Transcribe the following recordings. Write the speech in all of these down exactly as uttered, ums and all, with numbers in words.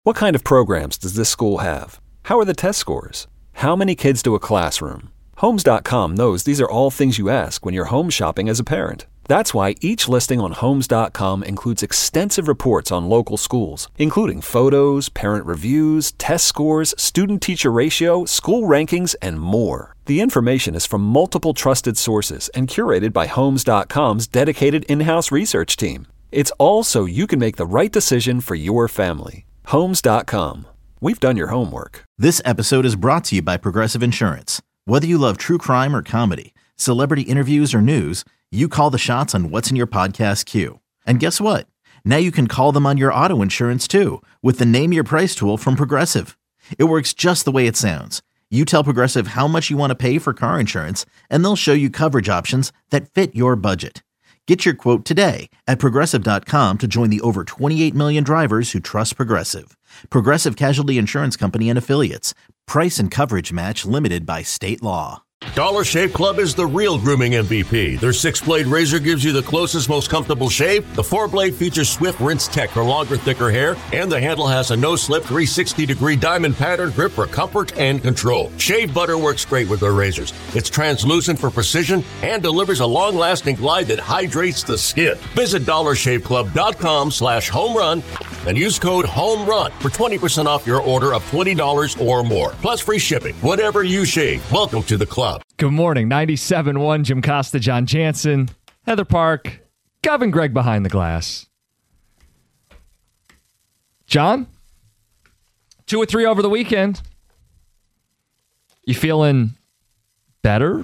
What kind of programs does this school have? How are the test scores? How many kids do a classroom? Homes dot com knows these are all things you ask when you're home shopping as a parent. That's why each listing on Homes dot com includes extensive reports on local schools, including photos, parent reviews, test scores, student-teacher ratio, school rankings, and more. The information is from multiple trusted sources and curated by Homes dot com's dedicated in-house research team. It's all so you can make the right decision for your family. Homes dot com. We've done your homework. This episode is brought to you by Progressive Insurance. Whether you love true crime or comedy, celebrity interviews or news, you call the shots on what's in your podcast queue. And guess what? Now you can call them on your auto insurance too with the Name Your Price tool from Progressive. It works just the way it sounds. You tell Progressive how much you want to pay for car insurance, and they'll show you coverage options that fit your budget. Get your quote today at Progressive dot com to join the over twenty-eight million drivers who trust Progressive. Progressive Casualty Insurance Company and Affiliates. Price and coverage match limited by state law. Dollar Shave Club is the real grooming M V P. Their six-blade razor gives you the closest, most comfortable shave. The four-blade features Swift Rinse Tech for longer, thicker hair. And the handle has a no-slip three hundred sixty degree diamond pattern grip for comfort and control. Shave butter works great with their razors. It's translucent for precision and delivers a long-lasting glide that hydrates the skin. Visit dollar shave club dot com slash home run and use code HOMERUN for twenty percent off your order of twenty dollars or more. Plus free shipping. Whatever you shave, welcome to the club. Good morning. ninety-seven point one, Jim Costa, John Jansen, Heather Park, Gavin Gregg behind the glass. John, two or three over the weekend. You feeling better?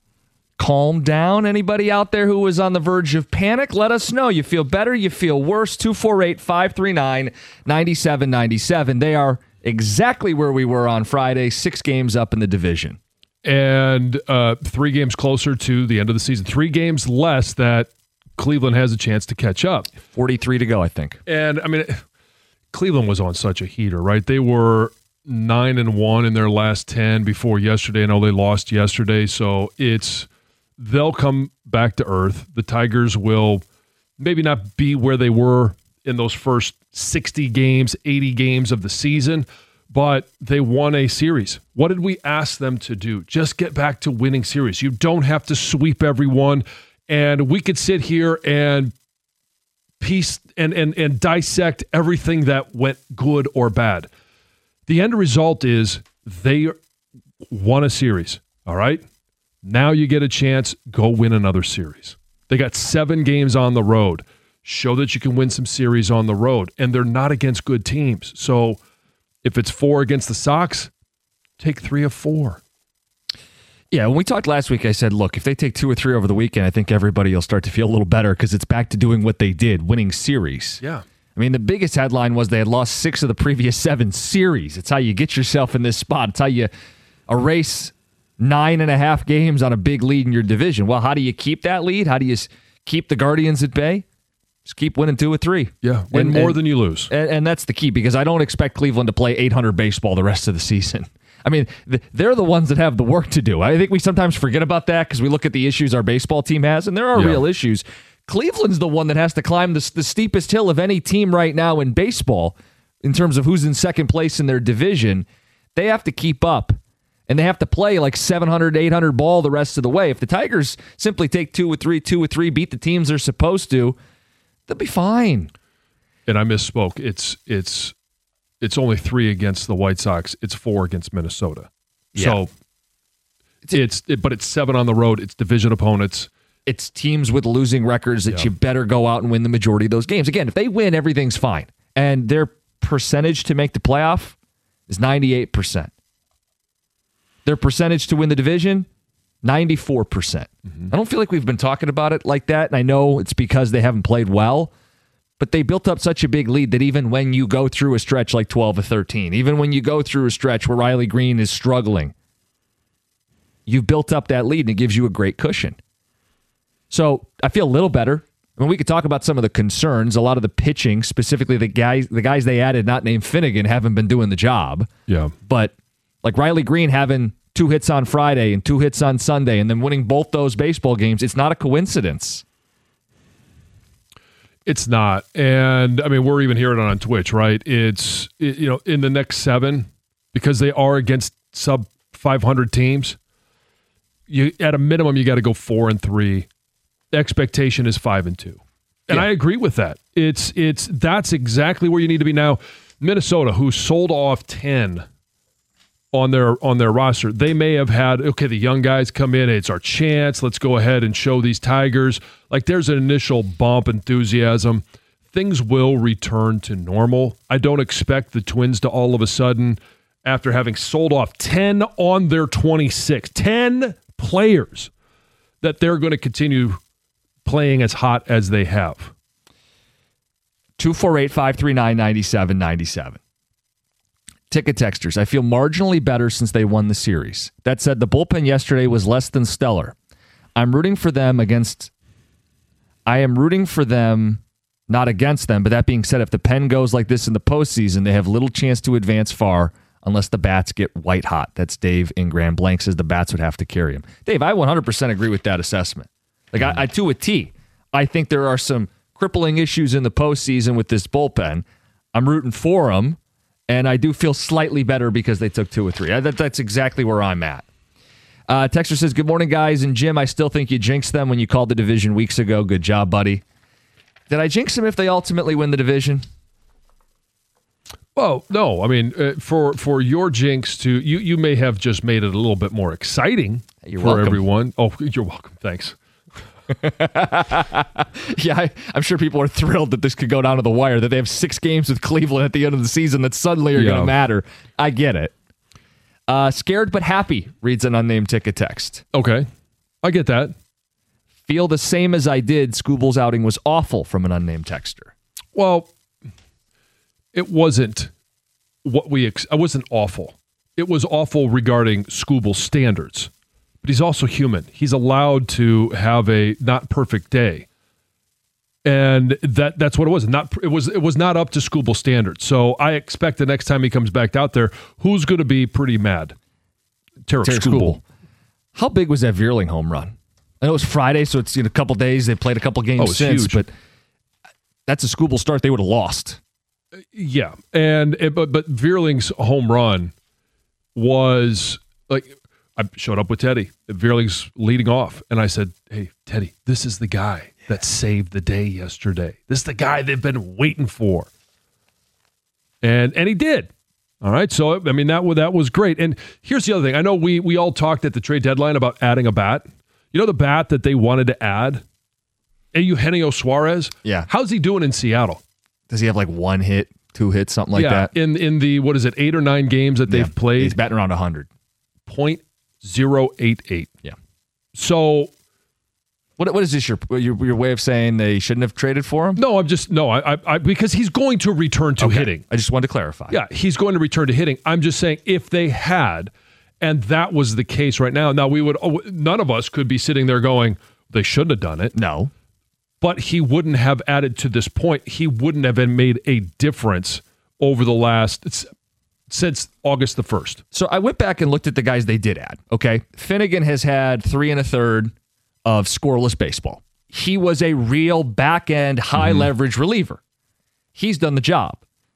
Calm down? Anybody out there who was on the verge of panic? Let us know. You feel better? You feel worse? two four eight, five three nine, nine seven nine seven. They are exactly where we were on Friday, six games up in the division. And uh, three games closer to the end of the season. Three games less that Cleveland has a chance to catch up. forty-three to go, I think. And, I mean, Cleveland was on such a heater, right? They were nine and one in their last ten before yesterday. I know they lost yesterday, so it's they'll come back to earth. The Tigers will maybe not be where they were in those first sixty games, eighty games of the season, but they won a series. What did we ask them to do? Just get back to winning series. You don't have to sweep everyone. And we could sit here and piece and, and, and dissect everything that went good or bad. The end result is they won a series, all right? Now you get a chance, go win another series. They got seven games on the road. Show that you can win some series on the road. And they're not against good teams. So if it's four against the Sox, take three of four. Yeah, when we talked last week, I said, look, if they take two or three over the weekend, I think everybody will start to feel a little better because it's back to doing what they did, winning series. Yeah. I mean, the biggest headline was they had lost six of the previous seven series. It's how you get yourself in this spot. It's how you erase nine and a half games on a big lead in your division. Well, how do you keep that lead? How do you keep the Guardians at bay? Just keep winning two or three. Yeah, win and, more and, than you lose. And, and that's the key because I don't expect Cleveland to play eight hundred baseball the rest of the season. I mean, they're the ones that have the work to do. I think we sometimes forget about that because we look at the issues our baseball team has, and there are yeah. real issues. Cleveland's the one that has to climb the, the steepest hill of any team right now in baseball in terms of who's in second place in their division. They have to keep up, and they have to play like seven hundred, eight hundred ball the rest of the way. If the Tigers simply take two or three, two or three, beat the teams they're supposed to, they'll be fine. And I misspoke. It's it's it's only three against the White Sox. It's four against Minnesota. Yeah. So it's it, but it's seven on the road. It's division opponents. It's teams with losing records that yeah. you better go out and win the majority of those games. Again, if they win, everything's fine. And their percentage to make the playoff is ninety-eight percent. Their percentage to win the division, ninety-four percent. Mm-hmm. I don't feel like we've been talking about it like that, and I know it's because they haven't played well, but they built up such a big lead that even when you go through a stretch like twelve or thirteen, even when you go through a stretch where Riley Green is struggling, you've built up that lead, and it gives you a great cushion. So I feel a little better. I mean, we could talk about some of the concerns. A lot of the pitching, specifically the guys, the guys they added, not named Finnegan, haven't been doing the job. Yeah. But like Riley Green having two hits on Friday and two hits on Sunday and then winning both those baseball games, it's not a coincidence. It's not. And, I mean, we're even hearing it on Twitch, right? It's, it, you know, in the next seven, because they are against sub five hundred teams, you at a minimum, you got to go four and three. The expectation is five and two. And yeah. I agree with that. It's it's That's exactly where you need to be now. Minnesota, who sold off ten on their on their roster, they may have had, okay, the young guys come in, it's our chance, let's go ahead and show these Tigers. Like, there's an initial bump, enthusiasm. Things will return to normal. I don't expect the Twins to all of a sudden, after having sold off ten on their twenty-six, ten players, that they're going to continue playing as hot as they have. two four eight, five three nine, nine seven nine seven. Ticket texters, I feel marginally better since they won the series. That said, the bullpen yesterday was less than stellar. I'm rooting for them against... I am rooting for them, not against them, but that being said, if the pen goes like this in the postseason, they have little chance to advance far unless the bats get white hot. That's Dave in Grand Blanc, says the bats would have to carry him. Dave, I one hundred percent agree with that assessment. Like, I, I to a T. I think there are some crippling issues in the postseason with this bullpen. I'm rooting for them. And I do feel slightly better because they took two or three. That, that's exactly where I'm at. Uh, Texter says, good morning, guys. And Jim, I still think you jinxed them when you called the division weeks ago. Good job, buddy. Did I jinx them if they ultimately win the division? Well, no. I mean, uh, for for your jinx to, you you may have just made it a little bit more exciting you're for welcome. everyone. Oh, you're welcome. Thanks. yeah, I, I'm sure people are thrilled that this could go down to the wire, that they have six games with Cleveland at the end of the season that suddenly are yeah. going to matter. I get it. Uh, scared but happy, reads an unnamed ticket text. Okay, I get that. Feel the same as I did. Scooble's outing was awful, from an unnamed texter. Well, it wasn't what we, ex- it wasn't awful. It was awful regarding Scooble's standards. But he's also human. He's allowed to have a not perfect day. And that that's what it was. Not it was it was not up to Scooble standards. So I expect the next time he comes back out there, who's going to be pretty mad? Tarik Skubal. How big was that Vierling home run? I know it was Friday, so it's in a couple days. They played a couple games oh, since, huge. But that's a Skubal start they would have lost. Yeah, and it, but but Vierling's home run was like, I showed up with Teddy. Vierling's leading off, and I said, "Hey, Teddy, this is the guy that saved the day yesterday. This is the guy they've been waiting for." And and he did. All right, so I mean that that was great. And here's the other thing. I know we we all talked at the trade deadline about adding a bat. You know the bat that they wanted to add? Eugenio Suarez? Yeah. How's he doing in Seattle? Does he have like one hit, two hits, something like yeah, that? in in the, what is it, eight or nine games that they've yeah. played? He's batting around one hundred. point zero eight eight. Yeah. So what what is this, your, your your way of saying they shouldn't have traded for him? No, I'm just, no, I, I, I because he's going to return to okay. hitting. I just wanted to clarify. Yeah, he's going to return to hitting. I'm just saying if they had, and that was the case right now, now we would, oh, none of us could be sitting there going, they shouldn't have done it. No. But he wouldn't have added to this point. He wouldn't have been made a difference over the last, it's, since August the first. So I went back and looked at the guys they did add, okay? Finnegan has had three and a third of scoreless baseball. He was a real back-end, high-leverage mm-hmm. reliever. He's done the job.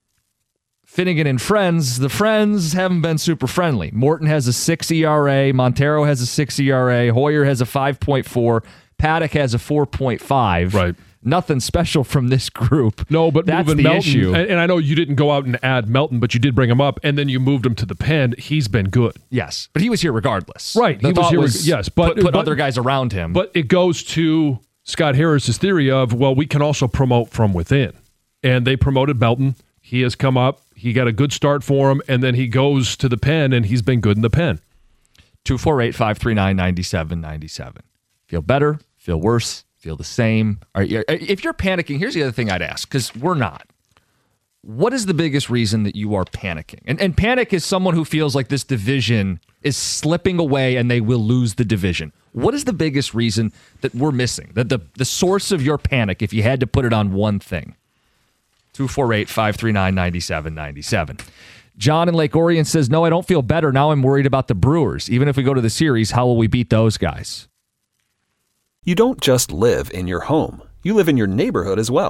Finnegan and friends, the friends haven't been super friendly. Morton has a six E R A. Montero has a six E R A. Hoyer has a five point four. Paddock has a four point five. Right. Nothing special from this group. No, but that's moving the Melton, issue. And, and I know you didn't go out and add Melton, but you did bring him up, and then you moved him to the pen. He's been good. Yes, but he was here regardless. Right, The he was here. was yes, but put, put but, other guys around him. But it goes to Scott Harris's theory of, well, we can also promote from within, and they promoted Melton. He has come up. He got a good start for him, and then he goes to the pen, and he's been good in the pen. two four eight, five three nine, nine seven nine seven. Feel better? Feel worse? Feel the same? Are you, if you're panicking, here's the other thing I'd ask, because we're not. What is the biggest reason that you are panicking? And, and panic is someone who feels like this division is slipping away and they will lose the division. What is the biggest reason that we're missing? The, the, the source of your panic, if you had to put it on one thing. two four eight, five three nine, nine seven nine seven. John in Lake Orion says, no, I don't feel better. Now I'm worried about the Brewers. Even if we go to the series, how will we beat those guys? You don't just live in your home. You live in your neighborhood as well.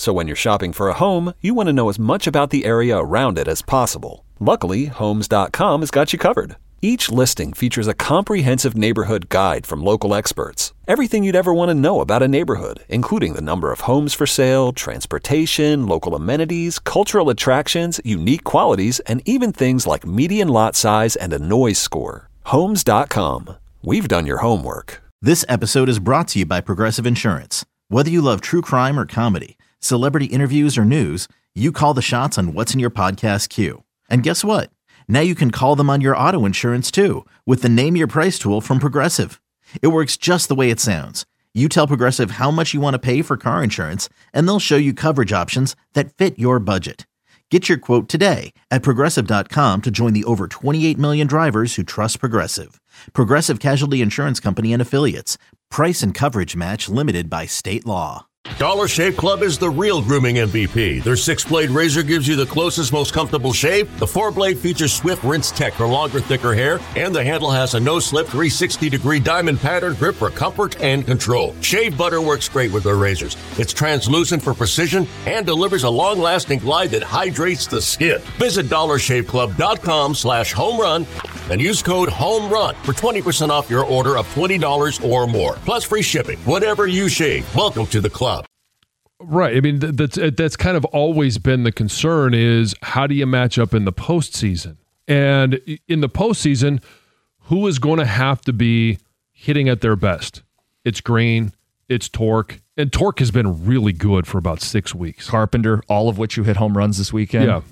So when you're shopping for a home, you want to know as much about the area around it as possible. Luckily, Homes dot com has got you covered. Each listing features a comprehensive neighborhood guide from local experts. Everything you'd ever want to know about a neighborhood, including the number of homes for sale, transportation, local amenities, cultural attractions, unique qualities, and even things like median lot size and a noise score. Homes dot com. We've done your homework. This episode is brought to you by Progressive Insurance. Whether you love true crime or comedy, celebrity interviews or news, you call the shots on what's in your podcast queue. And guess what? Now you can call them on your auto insurance too with the Name Your Price tool from Progressive. It works just the way it sounds. You tell Progressive how much you want to pay for car insurance, and they'll show you coverage options that fit your budget. Get your quote today at Progressive dot com to join the over twenty-eight million drivers who trust Progressive. Progressive Casualty Insurance Company and Affiliates. Price and coverage match limited by state law. Dollar Shave Club is the real grooming M V P. Their six-blade razor gives you the closest, most comfortable shave. The four-blade features Swift Rinse Tech for longer, thicker hair. And the handle has a no-slip three sixty degree diamond pattern grip for comfort and control. Shave butter works great with their razors. It's translucent for precision and delivers a long-lasting glide that hydrates the skin. Visit dollar shave club dot com slash home run and use code HOMERUN for twenty percent off your order of twenty dollars or more. Plus free shipping. Whatever you shave, welcome to the club. Right. I mean, that's that's kind of always been the concern is how do you match up in the postseason? And in the postseason, who is going to have to be hitting at their best? It's Green, it's Torque, and Torque has been really good for about six weeks. Carpenter, all of which you hit home runs this weekend. Yeah.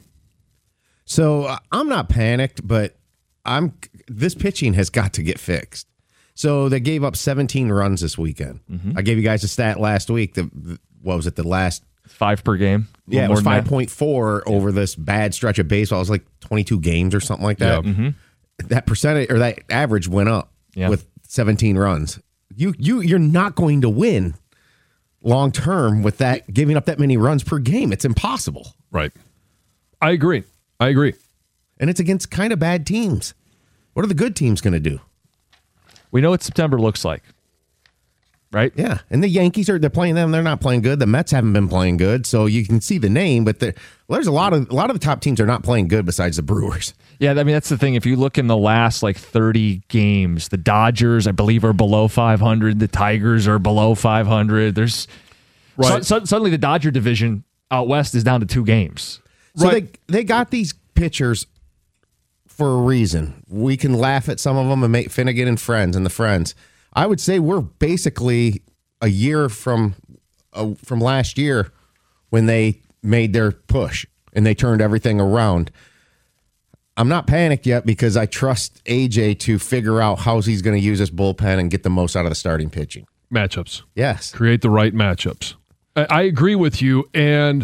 So uh, I'm not panicked, but I'm. This pitching has got to get fixed. So they gave up seventeen runs this weekend. Mm-hmm. I gave you guys a stat last week. The, the what was it? The last five per game. Yeah, it was five point four yeah. over this bad stretch of baseball. It was like twenty-two games or something like that. Yeah. Mm-hmm. That percentage or that average went up yeah. with seventeen runs. You you you're not going to win long term with that giving up that many runs per game. It's impossible. Right. I agree. I agree. And it's against kind of bad teams. What are the good teams going to do? We know what September looks like. Right? Yeah. And the Yankees are they're playing them. They're not playing good. The Mets haven't been playing good. So you can see the name, but well, there's a lot of a lot of the top teams are not playing good besides the Brewers. Yeah, I mean that's the thing. If you look in the last like thirty games, the Dodgers, I believe, are below five hundred. The Tigers are below five hundred. There's right. so, so, suddenly the Dodger division out west is down to two games. So right. they they got these pitchers for a reason. We can laugh at some of them and make Finnegan and friends and the friends. I would say we're basically a year from uh, from last year when they made their push and they turned everything around. I'm not panicked yet because I trust A J to figure out how he's going to use his bullpen and get the most out of the starting pitching. Matchups. Yes. Create the right matchups. I, I agree with you. And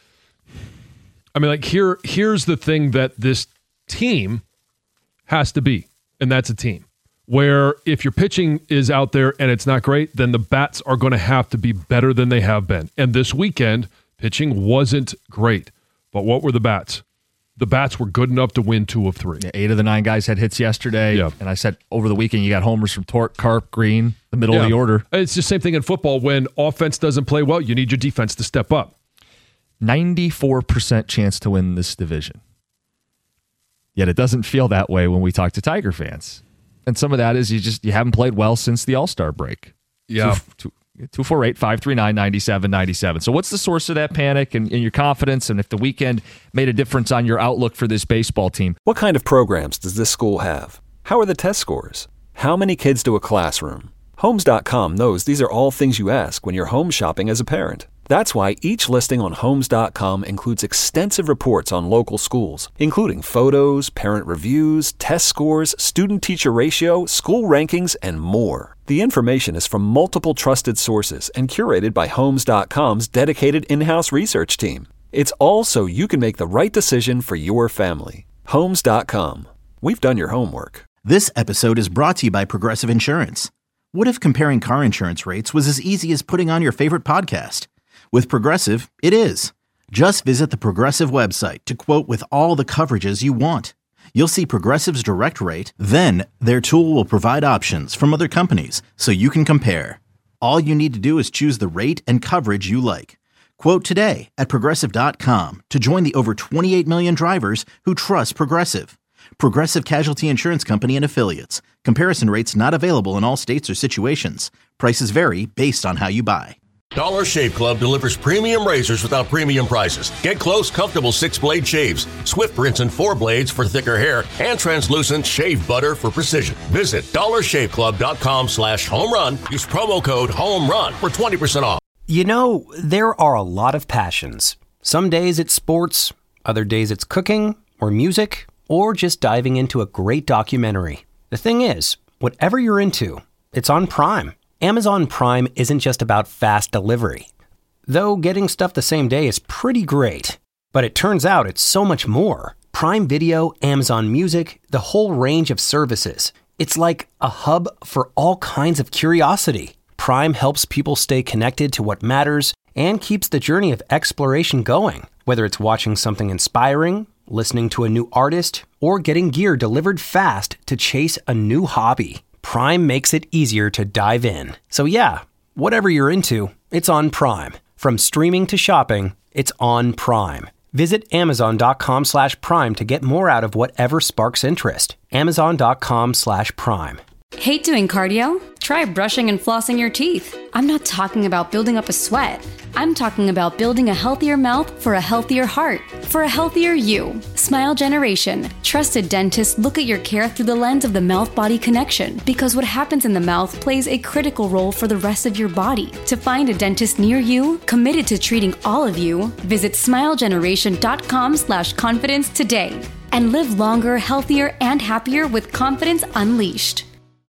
I mean, like here, here's the thing that this team has to be, and that's a team. Where if your pitching is out there and it's not great, then the bats are going to have to be better than they have been. And this weekend, pitching wasn't great. But what were the bats? The bats were good enough to win two of three. Yeah, eight of the nine guys had hits yesterday. Yeah. And I said over the weekend, you got homers from Torque, Carp, Green, the middle yeah. of the order. It's the same thing in football. When offense doesn't play well, you need your defense to step up. ninety-four percent chance to win this division. Yet it doesn't feel that way when we talk to Tiger fans. And some of that is you just you haven't played well since the All-Star break. Yeah. two four eight, five three nine, nine seven nine seven. So what's the source of that panic and, and your confidence, and if the weekend made a difference on your outlook for this baseball team? What kind of programs does this school have? How are the test scores? How many kids to a classroom? Homes dot com knows these are all things you ask when you're home shopping as a parent. That's why each listing on Homes dot com includes extensive reports on local schools, including photos, parent reviews, test scores, student-teacher ratio, school rankings, and more. The information is from multiple trusted sources and curated by Homes dot com's dedicated in-house research team. It's all so you can make the right decision for your family. Homes dot com. We've done your homework. This episode is brought to you by Progressive Insurance. What if comparing car insurance rates was as easy as putting on your favorite podcast? With Progressive, it is. Just visit the Progressive website to quote with all the coverages you want. You'll see Progressive's direct rate, then their tool will provide options from other companies so you can compare. All you need to do is choose the rate and coverage you like. Quote today at Progressive dot com to join the over twenty-eight million drivers who trust Progressive. Progressive Casualty Insurance Company and Affiliates. Comparison rates not available in all states or situations. Prices vary based on how you buy. Dollar Shave Club delivers premium razors without premium prices. Get close, comfortable six-blade shaves, Swift rinse and four blades for thicker hair, and translucent shave butter for precision. Visit dollar shave club dot com slash home run. Use promo code HOMERUN for twenty percent off. You know, there are a lot of passions. Some days it's sports, other days it's cooking or music, or just diving into a great documentary. The thing is, whatever you're into, it's on Prime. Amazon Prime isn't just about fast delivery. Though getting stuff the same day is pretty great. But it turns out it's so much more. Prime Video, Amazon Music, the whole range of services. It's like a hub for all kinds of curiosity. Prime helps people stay connected to what matters and keeps the journey of exploration going. Whether it's watching something inspiring, listening to a new artist, or getting gear delivered fast to chase a new hobby, Prime makes it easier to dive in. So yeah, whatever you're into, it's on Prime. From streaming to shopping, it's on Prime. Visit amazon.com slash prime to get more out of whatever sparks interest. Amazon.com slash prime. Hate doing cardio? Try brushing and flossing your teeth. I'm not talking about building up a sweat. I'm talking about building a healthier mouth for a healthier heart, for a healthier you. Smile Generation. Trusted dentists look at your care through the lens of the mouth-body connection, because what happens in the mouth plays a critical role for the rest of your body. To find a dentist near you, committed to treating all of you, visit smilegeneration.com slash confidence today. And live longer, healthier, and happier with confidence unleashed.